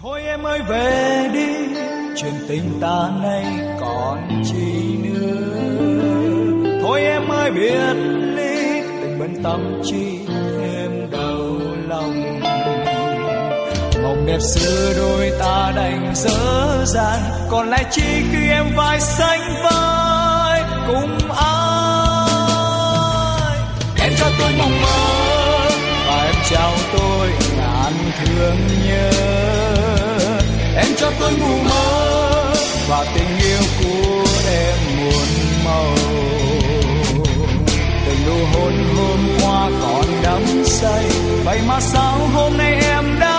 Thôi em ơi về đi, chuyện tình ta nay còn chi nữa. Thôi em ơi biệt ly, tình bên tâm chi thêm đau lòng. Mộng đẹp xưa đôi ta đành dở dang, còn lại chi khi em vai sánh vai cùng ai. Em cho tôi mộng mơ và em trao tôi ngàn thương nhớ. Em cho tôi ngủ mơ và tình yêu của em muôn màu. Tình nụ hôn hôm qua còn đắm say, vậy mà sao hôm nay em đã